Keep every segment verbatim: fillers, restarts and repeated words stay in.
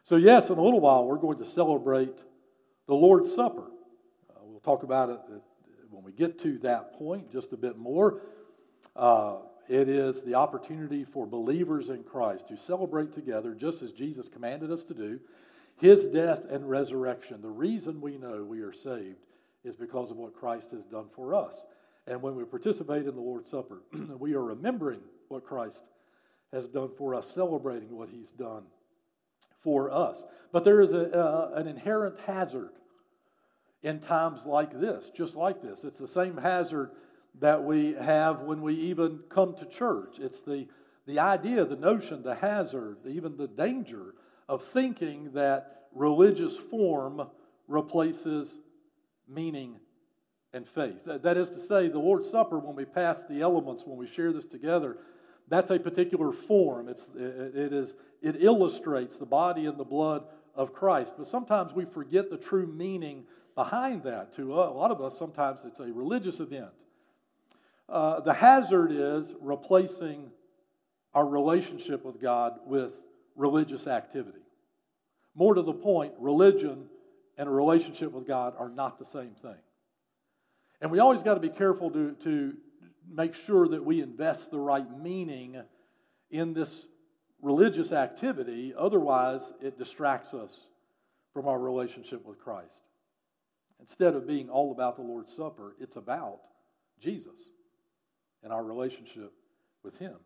So yes, in a little while, we're going to celebrate the Lord's Supper. Uh, we'll talk about it when we get to that point just a bit more. Uh, it is the opportunity for believers in Christ to celebrate together, just as Jesus commanded us to do, His death and resurrection. The reason we know we are saved is because of what Christ has done for us. And when we participate in the Lord's Supper, we are remembering what Christ has done for us, celebrating what He's done for us. But there is a, uh, an inherent hazard in times like this, just like this. It's the same hazard that we have when we even come to church. It's the, the idea, the notion, the hazard, even the danger of thinking that religious form replaces meaning and faith. That, that is to say, the Lord's Supper, when we pass the elements, when we share this together, that's a particular form. It's, it, it, is, it illustrates the body and the blood of Christ. But sometimes we forget the true meaning behind that. To a lot of us, sometimes it's a religious event. Uh, the hazard is replacing our relationship with God with religious activity. More to the point, religion and a relationship with God are not the same thing. And we always got to be careful to, to make sure that we invest the right meaning in this religious activity. Otherwise, it distracts us from our relationship with Christ. Instead of being all about the Lord's Supper, it's about Jesus and our relationship with Him.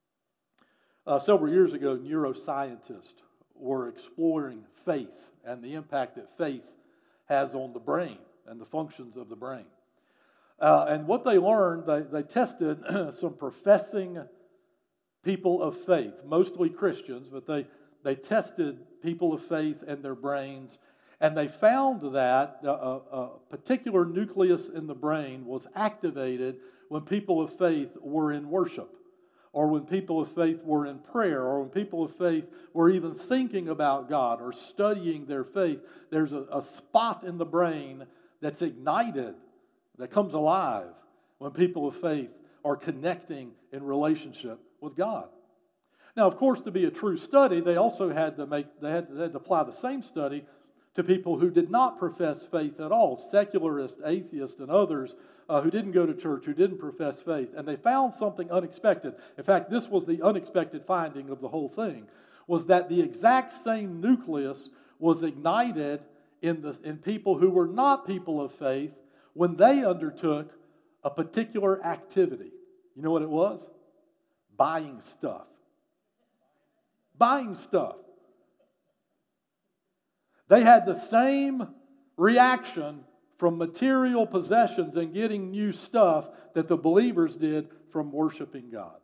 Uh, several years ago, neuroscientists were exploring faith and the impact that faith has on the brain and the functions of the brain. Uh, and what they learned, they, they tested some professing people of faith, mostly Christians, but they, they tested people of faith and their brains, and they found that a, a particular nucleus in the brain was activated when people of faith were in worship, or when people of faith were in prayer, or when people of faith were even thinking about God or studying their faith. There's a, a spot in the brain that's ignited, that comes alive when people of faith are connecting in relationship with God. Now, of course, to be a true study, they also had to make they had, they had to apply the same study to people who did not profess faith at all, secularists, atheists, and others uh, who didn't go to church, who didn't profess faith. And they found something unexpected. In fact, this was the unexpected finding of the whole thing, was that the exact same nucleus was ignited in the in people who were not people of faith when they undertook a particular activity. You know what it was? Buying stuff. Buying stuff. They had the same reaction from material possessions and getting new stuff that the believers did from worshiping God.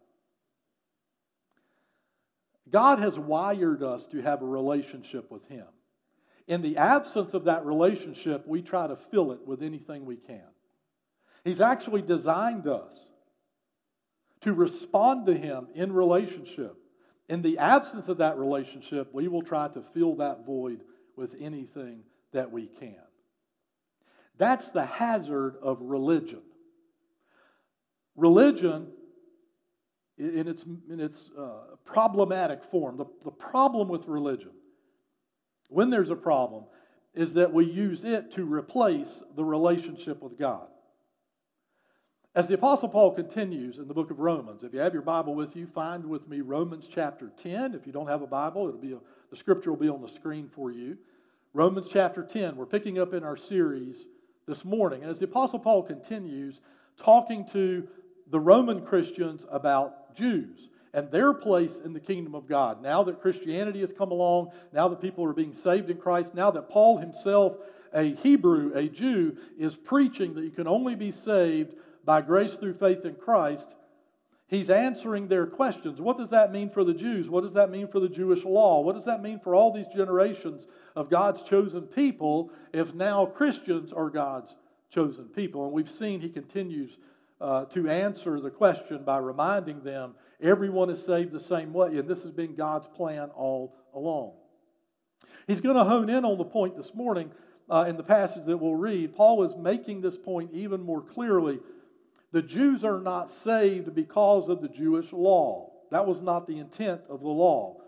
God has wired us to have a relationship with Him. In the absence of that relationship, we try to fill it with anything we can. He's actually designed us to respond to Him in relationship. In the absence of that relationship, we will try to fill that void with anything that we can. That's the hazard of religion. Religion, in its, in its uh, problematic form, the, the problem with religion, when there's a problem, is that we use it to replace the relationship with God. As the Apostle Paul continues in the book of Romans, if you have your Bible with you, find with me Romans chapter ten. If you don't have a Bible, it'll be a, the scripture will be on the screen for you. Romans chapter ten, we're picking up in our series this morning. And as the Apostle Paul continues talking to the Roman Christians about Jews and their place in the kingdom of God. Now that Christianity has come along, now that people are being saved in Christ, now that Paul himself, a Hebrew, a Jew, is preaching that you can only be saved by grace through faith in Christ, he's answering their questions. What does that mean for the Jews? What does that mean for the Jewish law? What does that mean for all these generations of God's chosen people if now Christians are God's chosen people? And we've seen he continues uh, to answer the question by reminding them everyone is saved the same way, and this has been God's plan all along. He's going to hone in on the point this morning uh, in the passage that we'll read. Paul is making this point even more clearly. The Jews are not saved because of the Jewish law. That was not the intent of the law.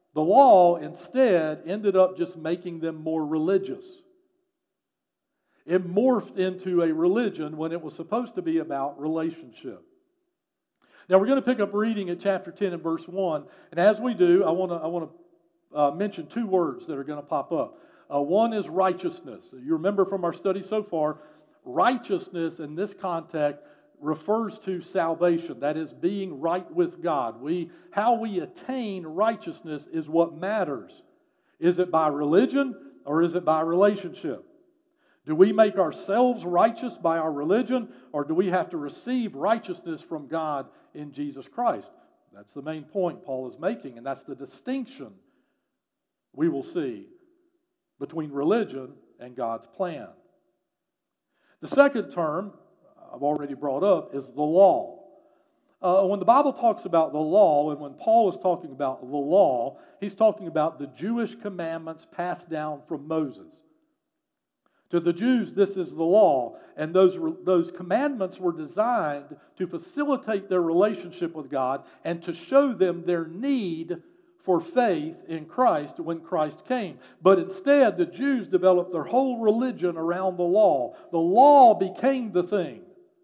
The law instead ended up just making them more religious. It morphed into a religion when it was supposed to be about relationship. Now we're going to pick up reading at chapter ten and verse one. And as we do, I want to I want to uh, mention two words that are going to pop up. Uh, one is righteousness. You remember from our study so far, righteousness in this context refers to salvation. That is being right with God. We, how we attain righteousness is what matters. Is it by religion or is it by relationship? Do we make ourselves righteous by our religion, or do we have to receive righteousness from God in Jesus Christ? That's the main point Paul is making, and that's the distinction we will see between religion and God's plan. The second term I've already brought up is the law. Uh, when the Bible talks about the law, and when Paul is talking about the law, he's talking about the Jewish commandments passed down from Moses. To the Jews, this is the law, and those, those commandments were designed to facilitate their relationship with God and to show them their need for faith in Christ when Christ came. But instead, the Jews developed their whole religion around the law. The law became the thing.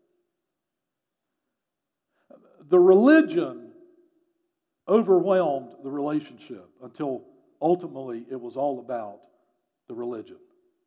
The religion overwhelmed the relationship until ultimately it was all about the religion.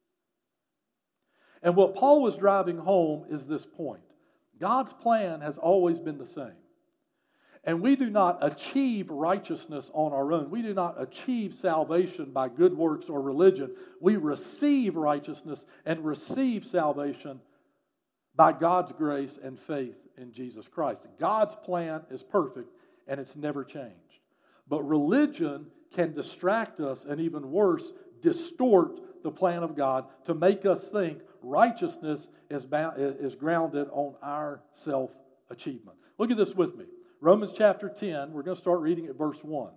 And what Paul was driving home is this point. God's plan has always been the same. And we do not achieve righteousness on our own. We do not achieve salvation by good works or religion. We receive righteousness and receive salvation by God's grace and faith in Jesus Christ. God's plan is perfect and it's never changed. But religion can distract us and even worse, distort the plan of God to make us think righteousness is, bound, is grounded on our self-achievement. Look at this with me. Romans chapter ten, we're going to start reading at verse one.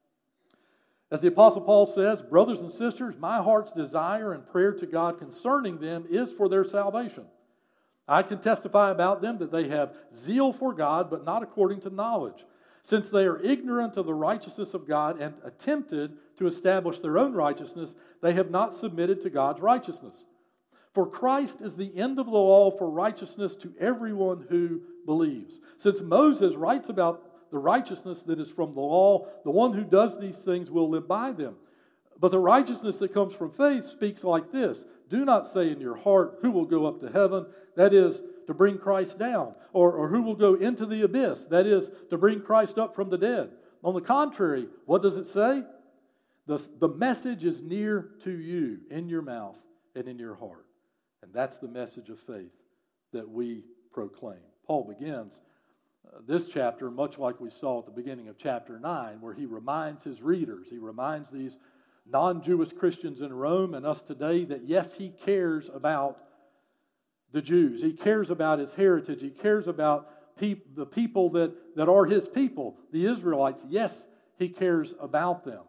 As the Apostle Paul says, brothers and sisters, my heart's desire and prayer to God concerning them is for their salvation. I can testify about them that they have zeal for God, but not according to knowledge. Since they are ignorant of the righteousness of God and attempted to establish their own righteousness, they have not submitted to God's righteousness. For Christ is the end of the law for righteousness to everyone who believes. Since Moses writes about the righteousness that is from the law, the one who does these things will live by them. But the righteousness that comes from faith speaks like this: do not say in your heart, who will go up to heaven? That is, to bring Christ down. Or, or who will go into the abyss? That is, to bring Christ up from the dead. On the contrary, what does it say? The, the message is near to you, in your mouth and in your heart. And that's the message of faith that we proclaim. Paul begins uh, this chapter much like we saw at the beginning of chapter nine, where he reminds his readers, he reminds these non-Jewish Christians in Rome and us today that yes, he cares about the Jews. He cares about his heritage. He cares about peop- the people that, that are his people, the Israelites. Yes, he cares about them.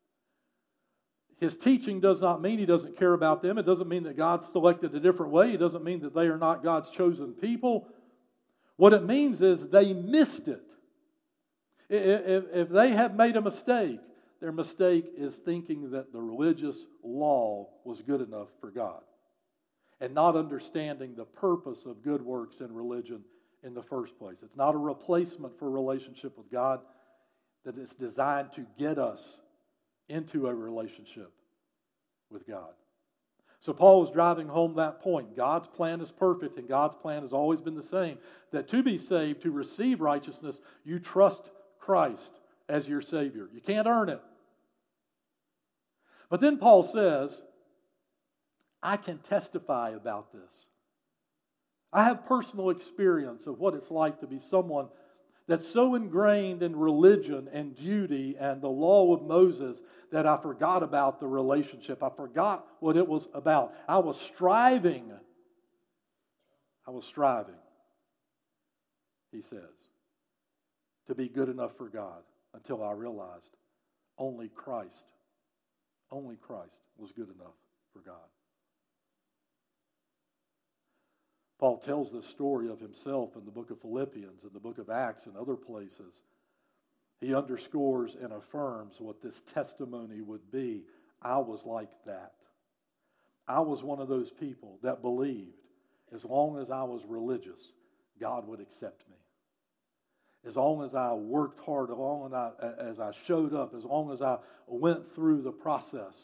His teaching does not mean he doesn't care about them. It doesn't mean that God's selected a different way. It doesn't mean that they are not God's chosen people. What it means is they missed it. If, if they have made a mistake, their mistake is thinking that the religious law was good enough for God and not understanding the purpose of good works and religion in the first place. It's not a replacement for a relationship with God, that it's designed to get us into a relationship with God. So Paul was driving home that point. God's plan is perfect, and God's plan has always been the same. That to be saved, to receive righteousness, you trust Christ as your Savior. You can't earn it. But then Paul says, I can testify about this. I have personal experience of what it's like to be someone that's so ingrained in religion and duty and the law of Moses that I forgot about the relationship. I forgot what it was about. I was striving. I was striving, he says, to be good enough for God until I realized only Christ, only Christ was good enough for God. Paul tells this story of himself in the book of Philippians, in the book of Acts, and other places. he underscores and affirms what this testimony would be. I was like that. I was one of those people that believed as long as I was religious, God would accept me. As long as I worked hard, as long as I, as I showed up, as long as I went through the process,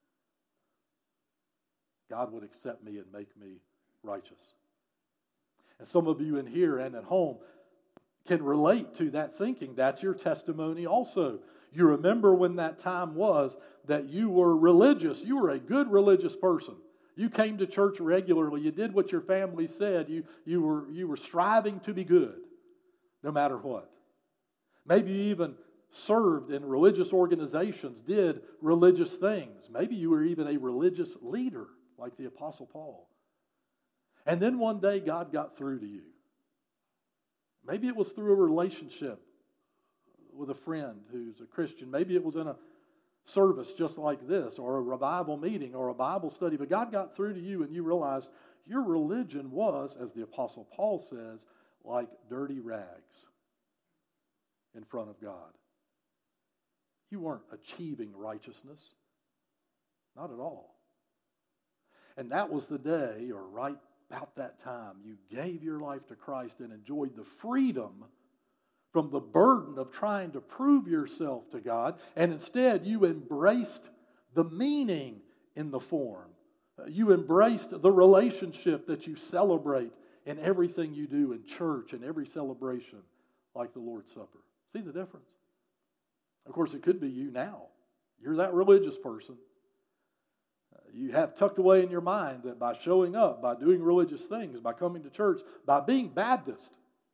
God would accept me and make me righteous. And some of you in here and at home can relate to that thinking. That's your testimony also. You remember when that time was that you were religious. You were a good religious person. You came to church regularly. You did what your family said. You, you, were, you were striving to be good, no matter what. Maybe you even served in religious organizations, did religious things. Maybe you were even a religious leader, like the Apostle Paul. And then one day God got through to you. Maybe it was through a relationship with a friend who's a Christian. Maybe it was in a service just like this, or a revival meeting, or a Bible study. But God got through to you and you realized your religion was, as the Apostle Paul says, like dirty rags in front of God. You weren't achieving righteousness. Not at all. And that was the day, or right about that time, you gave your life to Christ and enjoyed the freedom from the burden of trying to prove yourself to God, and instead you embraced the meaning in the form. You embraced the relationship that you celebrate in everything you do in church and every celebration, like the Lord's Supper. See the difference? Of course, it could be you now. You're that religious person. You have tucked away in your mind that by showing up, by doing religious things, by coming to church, by being Baptist,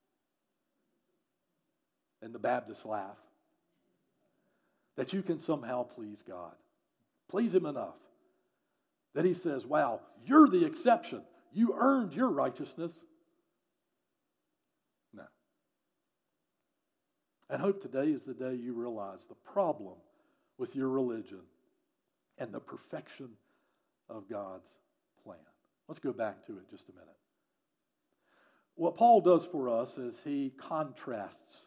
and the Baptists laugh, that you can somehow please God. Please Him enough that He says, wow, you're the exception. You earned your righteousness. No. I hope today is the day you realize the problem with your religion and the perfection of God's plan. Let's go back to it just a minute. What Paul does for us is he contrasts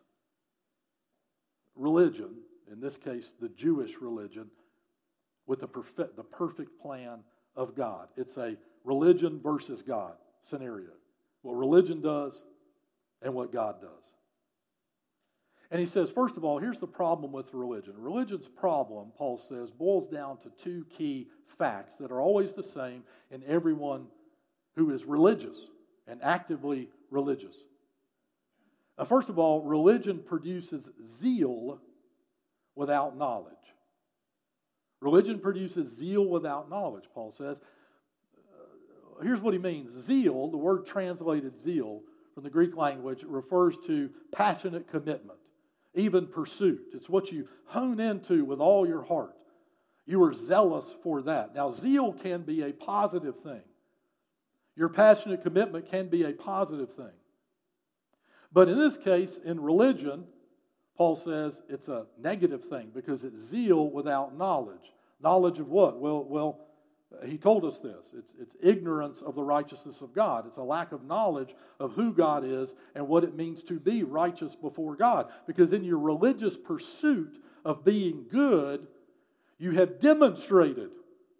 religion, in this case the Jewish religion, with the perfect, the perfect plan of God. It's a religion versus God scenario. What religion does and what God does. And he says, first of all, here's the problem with religion. Religion's problem, Paul says, boils down to two key facts that are always the same in everyone who is religious and actively religious. Now, first of all, religion produces zeal without knowledge. Religion produces zeal without knowledge, Paul says. Uh, here's what he means. Zeal, the word translated zeal from the Greek language, refers to passionate commitment. Even pursuit. It's what you hone into with all your heart. You are zealous for that. Now, zeal can be a positive thing. Your passionate commitment can be a positive thing. But in this case, in religion, Paul says it's a negative thing because it's zeal without knowledge. Knowledge of what? Well, well, he told us this. It's, it's ignorance of the righteousness of God. It's a lack of knowledge of who God is and what it means to be righteous before God. Because in your religious pursuit of being good, you have demonstrated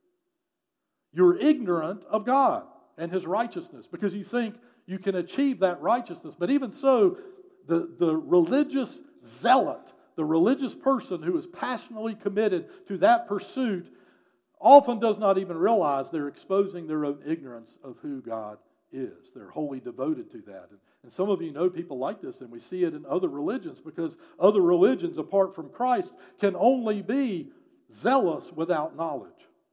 you're ignorant of God and His righteousness because you think you can achieve that righteousness. But even so, the, the religious zealot, the religious person who is passionately committed to that pursuit often does not even realize they're exposing their own ignorance of who God is. They're wholly devoted to that. And, and some of you know people like this, and we see it in other religions because other religions apart from Christ can only be zealous without knowledge.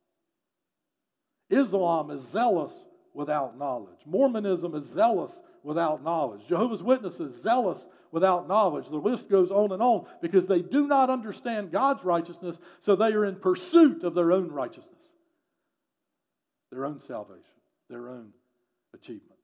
Islam is zealous without knowledge. Mormonism is zealous without knowledge. Jehovah's Witnesses, zealous without knowledge. The list goes on and on because they do not understand God's righteousness, so they are in pursuit of their own righteousness, their own salvation, their own achievement.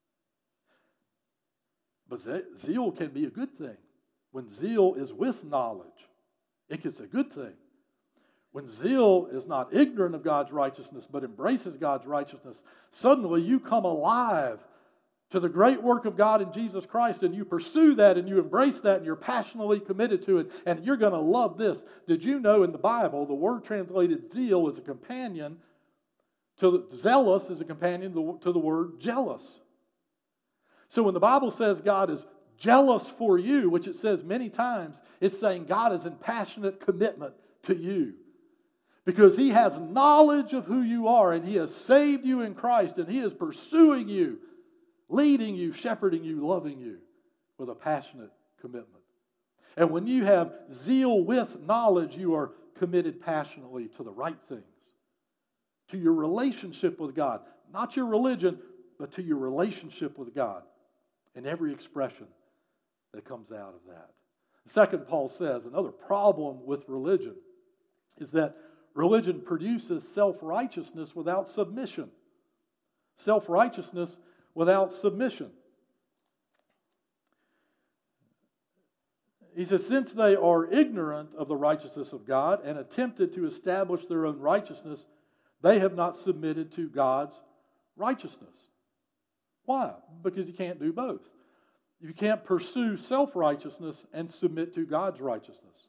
But zeal can be a good thing. When zeal is with knowledge, it's a good thing. When zeal is not ignorant of God's righteousness but embraces God's righteousness, suddenly you come alive to the great work of God in Jesus Christ, and you pursue that and you embrace that and you're passionately committed to it, and you're going to love this. Did you know in the Bible the word translated zeal is a companion to zealous is a companion to the word jealous. So when the Bible says God is jealous for you, which it says many times, it's saying God is in passionate commitment to you. Because He has knowledge of who you are, and He has saved you in Christ, and He is pursuing you, leading you, shepherding you, loving you with a passionate commitment. And when you have zeal with knowledge, you are committed passionately to the right things, to your relationship with God. Not your religion, but to your relationship with God and every expression that comes out of that. Second, Paul says, another problem with religion is that religion produces self-righteousness without submission. Self-righteousness without submission. He says, since they are ignorant of the righteousness of God and attempted to establish their own righteousness, they have not submitted to God's righteousness. Why? Because you can't do both. You can't pursue self-righteousness and submit to God's righteousness.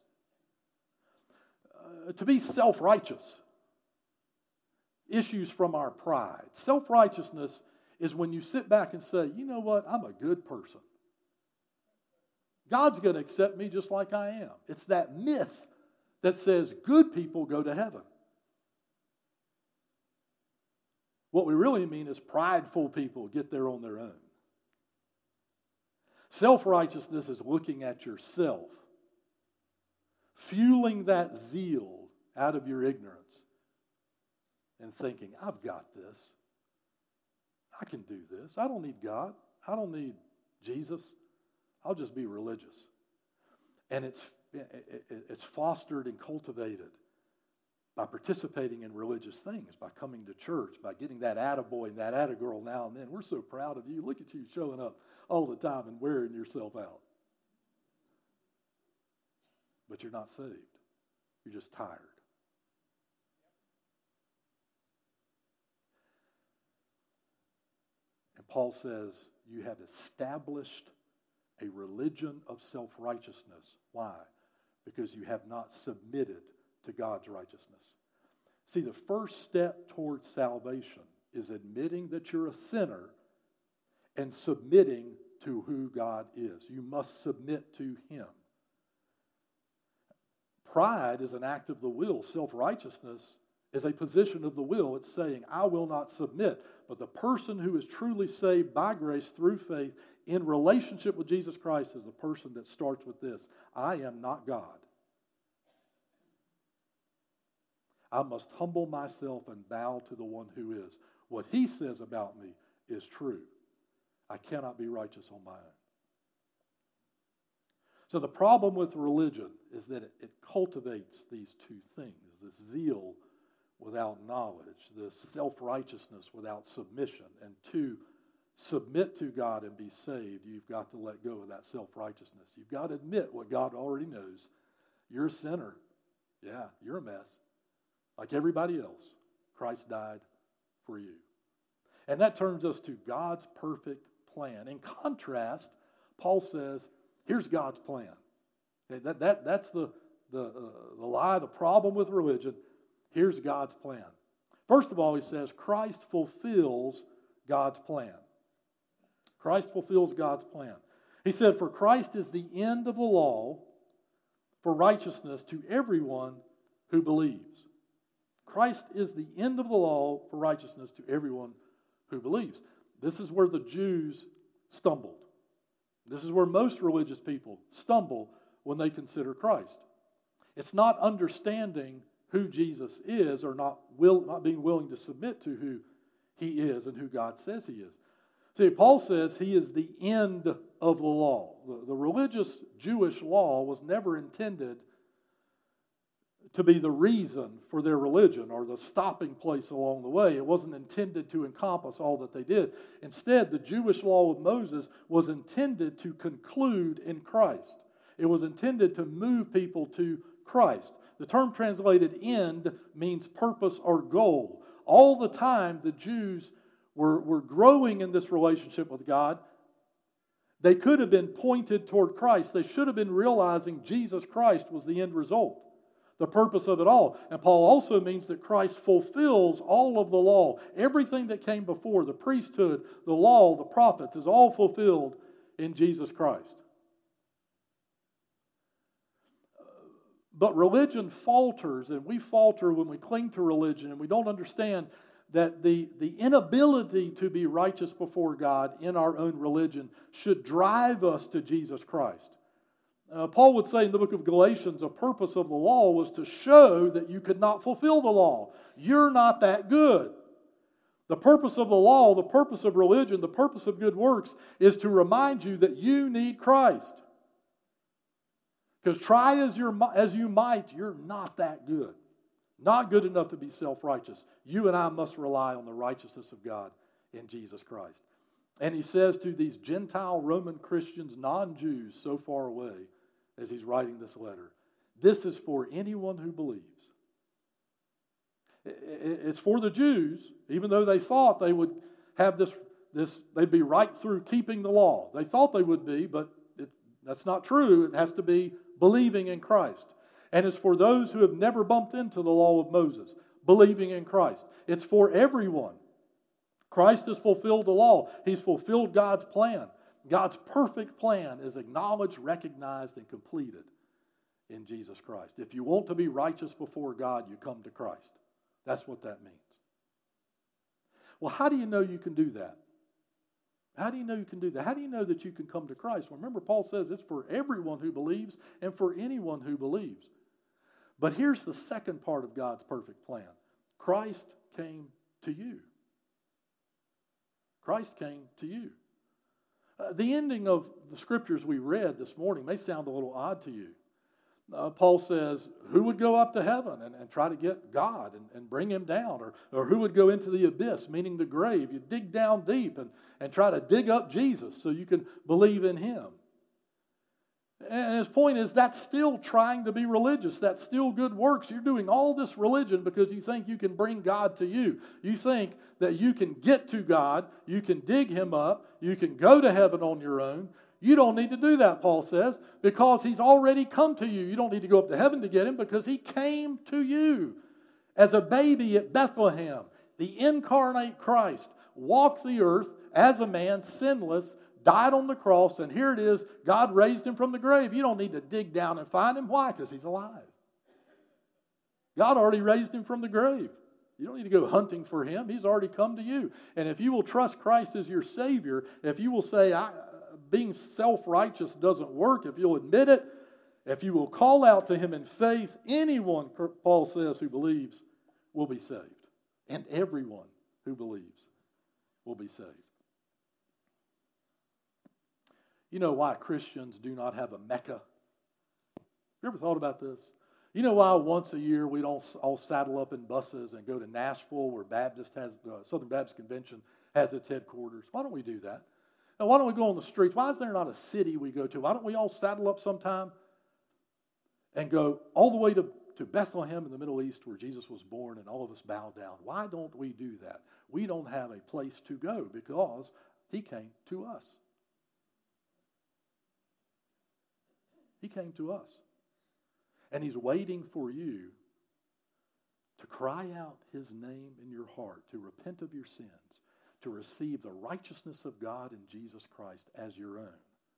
Uh, to be self-righteous issues from our pride. Self-righteousness is when you sit back and say, you know what, I'm a good person. God's going to accept me just like I am. It's that myth that says good people go to heaven. What we really mean is prideful people get there on their own. Self-righteousness is looking at yourself, fueling that zeal out of your ignorance, and thinking, I've got this. I can do this. I don't need God. I don't need Jesus. I'll just be religious. And it's, it's fostered and cultivated by participating in religious things, by coming to church, by getting that attaboy and that attagirl now and then. We're so proud of you. Look at you showing up all the time and wearing yourself out. But you're not saved. You're just tired. And Paul says, you have established a religion of self-righteousness. Why? Because you have not submitted to God's righteousness. See, the first step towards salvation is admitting that you're a sinner and submitting to who God is. You must submit to Him. Pride is an act of the will. Self-righteousness is a position of the will. It's saying, I will not submit. But the person who is truly saved by grace through faith in relationship with Jesus Christ is the person that starts with this: I am not God. I must humble myself and bow to the one who is. What He says about me is true. I cannot be righteous on my own. So the problem with religion is that it, it cultivates these two things: this zeal without knowledge, this self-righteousness without submission. And to submit to God and be saved, you've got to let go of that self-righteousness. You've got to admit what God already knows. You're a sinner. Yeah, you're a mess. Like everybody else, Christ died for you. And that turns us to God's perfect plan. In contrast, Paul says, here's God's plan. Okay, that, that, that's the, the, uh, the lie, the problem with religion. Here's God's plan. First of all, he says, Christ fulfills God's plan. Christ fulfills God's plan. He said, for Christ is the end of the law for righteousness to everyone who believes. Christ is the end of the law for righteousness to everyone who believes. This is where the Jews stumbled. This is where most religious people stumble when they consider Christ. It's not understanding who Jesus is or not, will, not being willing to submit to who He is and who God says He is. See, Paul says He is the end of the law. The, the religious Jewish law was never intended to be the reason for their religion or the stopping place along the way. It wasn't intended to encompass all that they did. Instead, the Jewish law of Moses was intended to conclude in Christ. It was intended to move people to Christ. The term translated end means purpose or goal. All the time, the Jews were, were growing in this relationship with God, they could have been pointed toward Christ. They should have been realizing Jesus Christ was the end result, the purpose of it all. And Paul also means that Christ fulfills all of the law. Everything that came before, the priesthood, the law, the prophets, is all fulfilled in Jesus Christ. But religion falters, and we falter when we cling to religion, and we don't understand that the, the inability to be righteous before God in our own religion should drive us to Jesus Christ. Uh, Paul would say in the book of Galatians, a purpose of the law was to show that you could not fulfill the law. You're not that good. The purpose of the law, the purpose of religion, the purpose of good works is to remind you that you need Christ. Because try as, you're, as you might, you're not that good. Not good enough to be self-righteous. You and I must rely on the righteousness of God in Jesus Christ. And he says to these Gentile Roman Christians, non-Jews so far away, as he's writing this letter, this is for anyone who believes. It's for the Jews, even though they thought they would have this, this they'd be right through keeping the law. They thought they would be, but it, that's not true. It has to be believing in Christ. And it's for those who have never bumped into the law of Moses, believing in Christ. It's for everyone. Christ has fulfilled the law. He's fulfilled God's plan. God's perfect plan is acknowledged, recognized, and completed in Jesus Christ. If you want to be righteous before God, you come to Christ. That's what that means. Well, how do you know you can do that? How do you know you can do that? How do you know that you can come to Christ? Well, remember, Paul says it's for everyone who believes and for anyone who believes. But here's the second part of God's perfect plan. Christ came to you. Christ came to you. Uh, the ending of the scriptures we read this morning may sound a little odd to you. Uh, Paul says, who would go up to heaven and, and try to get God and, and bring him down? Or, or who would go into the abyss, meaning the grave? You dig down deep and, and try to dig up Jesus so you can believe in him. And his point is that's still trying to be religious. That's still good works. You're doing all this religion because you think you can bring God to you. You think that you can get to God, you can dig him up, you can go to heaven on your own. You don't need to do that, Paul says, because he's already come to you. You don't need to go up to heaven to get him because he came to you as a baby at Bethlehem. The incarnate Christ walked the earth as a man, sinless, died on the cross, and here it is, God raised him from the grave. You don't need to dig down and find him. Why? Because he's alive. God already raised him from the grave. You don't need to go hunting for him. He's already come to you. And if you will trust Christ as your Savior, if you will say, I, being self-righteous doesn't work, if you'll admit it, if you will call out to him in faith, anyone, Paul says, who believes will be saved. And everyone who believes will be saved. You know why Christians do not have a Mecca? You ever thought about this? You know why once a year we don't all saddle up in buses and go to Nashville where Baptist has, uh, Southern Baptist Convention has its headquarters? Why don't we do that? And why don't we go on the streets? Why is there not a city we go to? Why don't we all saddle up sometime and go all the way to, to Bethlehem in the Middle East where Jesus was born and all of us bow down? Why don't we do that? We don't have a place to go because he came to us. He came to us. And he's waiting for you to cry out his name in your heart, to repent of your sins, to receive the righteousness of God in Jesus Christ as your own,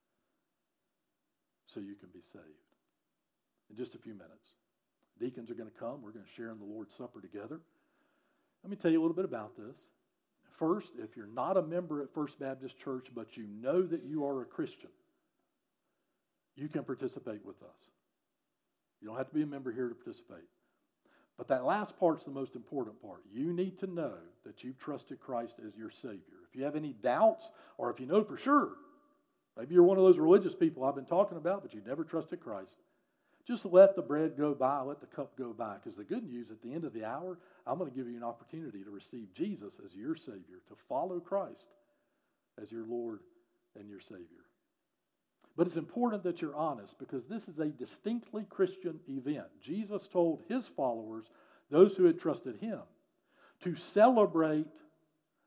so you can be saved. In just a few minutes, deacons are going to come. We're going to share in the Lord's Supper together. Let me tell you a little bit about this. First, if you're not a member at First Baptist Church, but you know that you are a Christian, you can participate with us. You don't have to be a member here to participate. But that last part's the most important part. You need to know that you've trusted Christ as your Savior. If you have any doubts, or if you know for sure, maybe you're one of those religious people I've been talking about, but you've never trusted Christ, just let the bread go by, let the cup go by. Because the good news, at the end of the hour, I'm going to give you an opportunity to receive Jesus as your Savior, to follow Christ as your Lord and your Savior. But it's important that you're honest because this is a distinctly Christian event. Jesus told his followers, those who had trusted him, to celebrate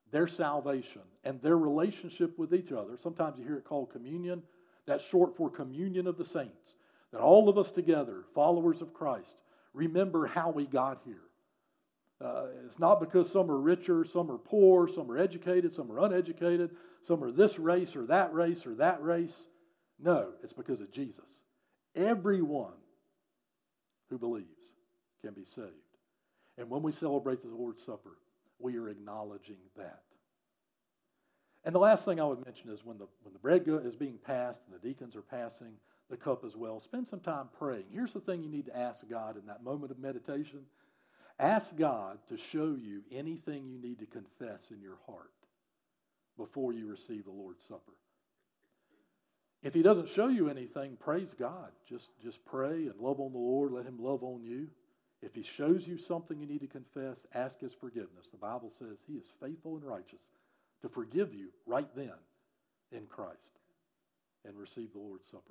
their salvation and their relationship with each other. Sometimes you hear it called communion. That's short for communion of the saints. That all of us together, followers of Christ, remember how we got here. Uh, it's not because some are richer, some are poor, some are educated, some are uneducated, some are this race or that race or that race. No, it's because of Jesus. Everyone who believes can be saved. And when we celebrate the Lord's Supper, we are acknowledging that. And the last thing I would mention is when the, when the bread is being passed and the deacons are passing the cup as well, spend some time praying. Here's the thing you need to ask God in that moment of meditation. Ask God to show you anything you need to confess in your heart before you receive the Lord's Supper. If he doesn't show you anything, praise God. Just, just pray and love on the Lord. Let him love on you. If he shows you something you need to confess, ask his forgiveness. The Bible says he is faithful and righteous to forgive you right then in Christ and receive the Lord's Supper.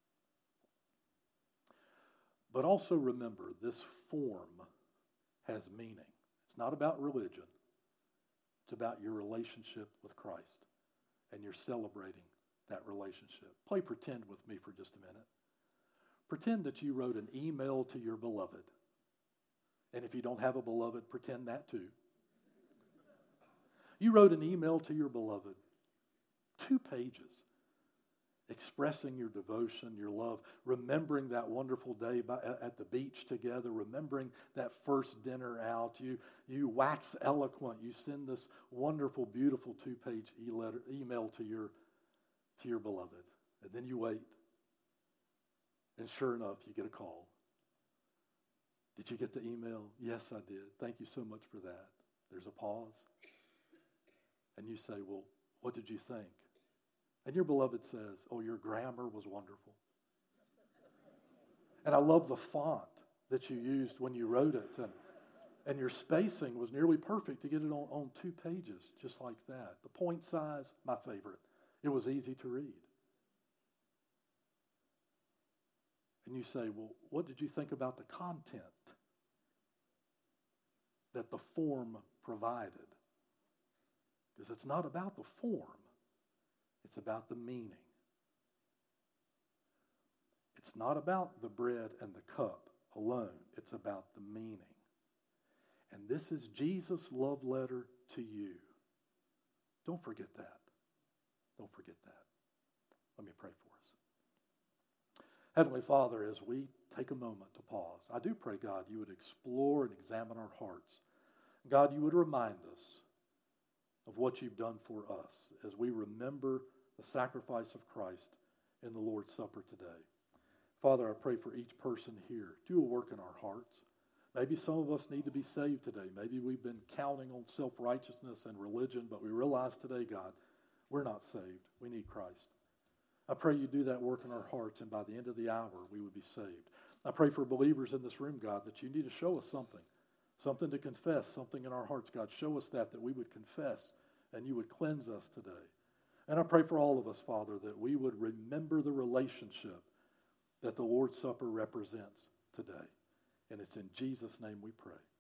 But also remember, this form has meaning. It's not about religion. It's about your relationship with Christ, and you're celebrating that relationship. Play pretend with me for just a minute. Pretend that you wrote an email to your beloved. And if you don't have a beloved, pretend that too. You wrote an email to your beloved, two pages, expressing your devotion, your love, remembering that wonderful day by, at the beach together, remembering that first dinner out. You, you wax eloquent. You send this wonderful, beautiful two-page e-letter, email to your, to your beloved. And then you wait. And sure enough, you get a call. Did you get the email? Yes, I did. Thank you so much for that. There's a pause. And you say, well, what did you think? And your beloved says, oh, your grammar was wonderful. And I love the font that you used when you wrote it. And, and your spacing was nearly perfect to get it on, on two pages, just like that. The point size, my favorite. It was easy to read. And you say, well, what did you think about the content that the form provided? Because it's not about the form. It's about the meaning. It's not about the bread and the cup alone. It's about the meaning. And this is Jesus' love letter to you. Don't forget that. Don't forget that. Let me pray for us. Heavenly Father, as we take a moment to pause, I do pray, God, you would explore and examine our hearts. God, you would remind us of what you've done for us as we remember the sacrifice of Christ in the Lord's Supper today. Father, I pray for each person here. Do a work in our hearts. Maybe some of us need to be saved today. Maybe we've been counting on self-righteousness and religion, but we realize today, God, we're not saved. We need Christ. I pray you do that work in our hearts, and by the end of the hour, we would be saved. I pray for believers in this room, God, that you need to show us something, something to confess, something in our hearts. God, show us that, that we would confess, and you would cleanse us today. And I pray for all of us, Father, that we would remember the relationship that the Lord's Supper represents today. And it's in Jesus' name we pray.